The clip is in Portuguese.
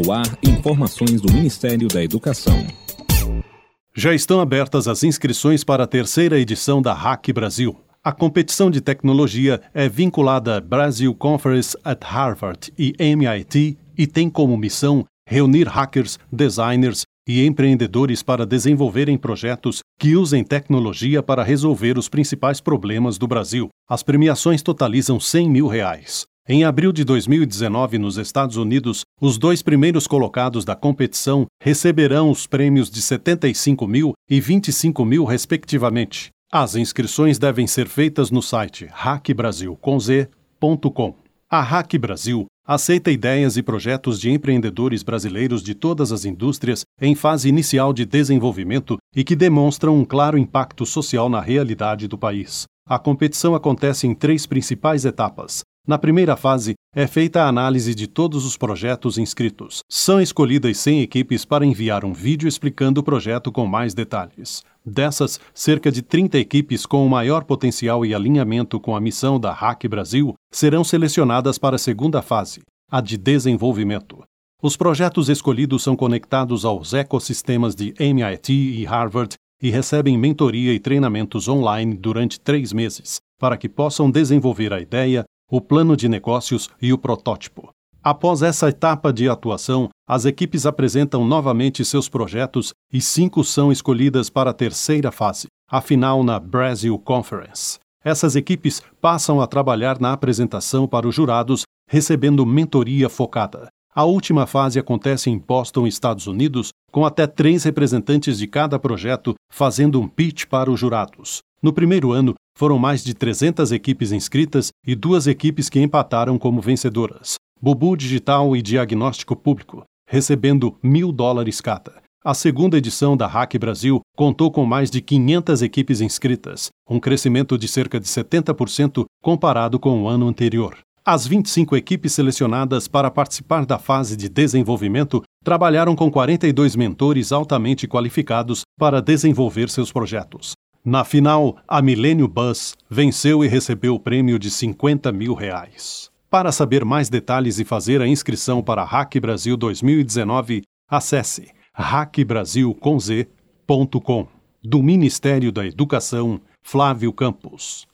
No ar, informações do Ministério da Educação. Já estão abertas as inscrições para a terceira edição da Hack Brasil. A competição de tecnologia é vinculada à Brasil Conference at Harvard e MIT e tem como missão reunir hackers, designers e empreendedores para desenvolverem projetos que usem tecnologia para resolver os principais problemas do Brasil. As premiações totalizam R$100 mil. Em abril de 2019, nos Estados Unidos, os 2 primeiros colocados da competição receberão os prêmios de R$75 mil e R$25 mil, respectivamente. As inscrições devem ser feitas no site hackbrasil.com. A Hack Brasil aceita ideias e projetos de empreendedores brasileiros de todas as indústrias em fase inicial de desenvolvimento e que demonstram um claro impacto social na realidade do país. A competição acontece em 3 principais etapas. Na primeira fase, é feita a análise de todos os projetos inscritos. São escolhidas 100 equipes para enviar um vídeo explicando o projeto com mais detalhes. Dessas, cerca de 30 equipes com o maior potencial e alinhamento com a missão da Hack Brasil serão selecionadas para a segunda fase, a de desenvolvimento. Os projetos escolhidos são conectados aos ecossistemas de MIT e Harvard e recebem mentoria e treinamentos online durante 3 meses, para que possam desenvolver a ideia, o plano de negócios e o protótipo. Após essa etapa de atuação, as equipes apresentam novamente seus projetos e 5 são escolhidas para a terceira fase, a final na Brasil Conference. Essas equipes passam a trabalhar na apresentação para os jurados, recebendo mentoria focada. A última fase acontece em Boston, Estados Unidos, com até 3 representantes de cada projeto fazendo um pitch para os jurados. No primeiro ano, foram mais de 300 equipes inscritas e 2 equipes que empataram como vencedoras. Bubu Digital e Diagnóstico Público, recebendo $1.000 cada. A segunda edição da Hack Brasil contou com mais de 500 equipes inscritas, um crescimento de cerca de 70% comparado com o ano anterior. As 25 equipes selecionadas para participar da fase de desenvolvimento trabalharam com 42 mentores altamente qualificados para desenvolver seus projetos. Na final, a Millennium Bus venceu e recebeu o prêmio de R$50 mil. Para saber mais detalhes e fazer a inscrição para a Hack Brasil 2019, acesse hackbrasil.com. Do Ministério da Educação, Flávio Campos.